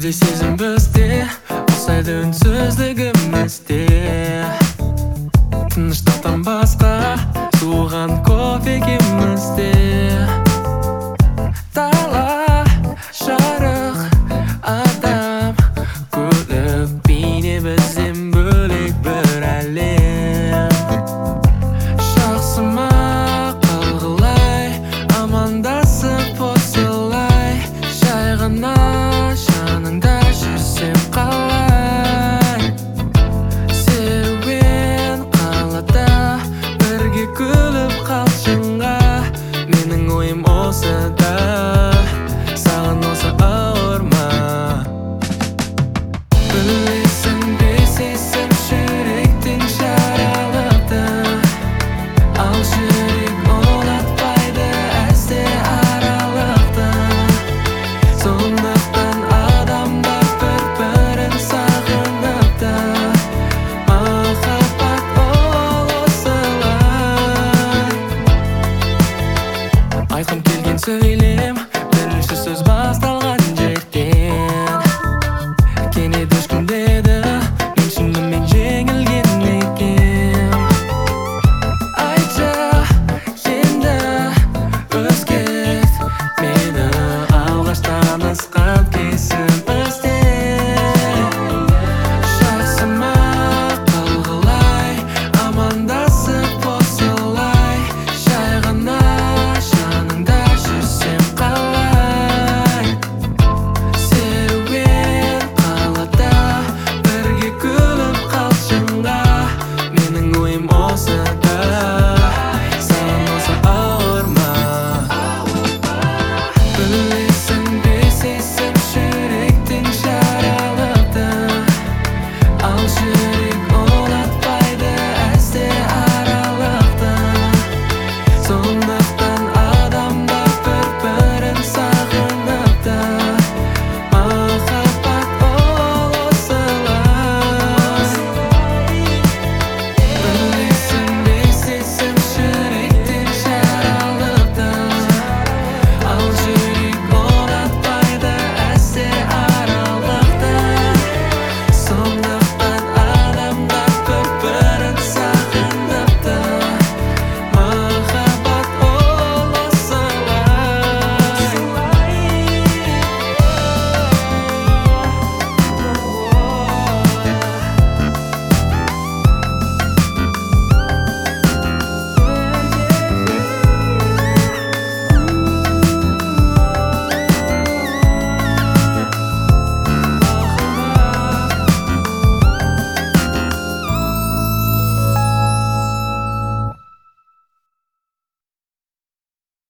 Бірдей сезім бізде, ұқсайды үнсіздігімізде. Тыныштықтан басқа суыған кофе кемімізде. Дала жарық адам, көлік бейне бізден бөлек бір әлем. Жақсы ма қалғылай, амандасып осылай, жай ғана жаныңда жүрсем қалай. Серуен қалада бірге күліп қалшыңға, менің ойым осыда, саған осы ауыр ма? Білесің бе сезім жүректен жаралыпты, ал жүрек ұнатпайды әсте аралықты. Сондықтан адамдар бір-бірін сағыныпты, махаббат ол осылай. Айтқым келген сөйлем, бірінші сөз басталған жерден. Кенет ешкім деді, мен шынымен жеңілген екем. Айтшы енді өзгерт мені, алғаш танысқан кезімізде. Жақсы ма қалғылай, амандасып осылай, жай ғана жаныңда жүрсем қалай. Серуен қалада бірге күліп қалшыңға, менің ойым осыда, саған осы ауыр ма? Білесің бе сезім жүректен жаралыпты, ал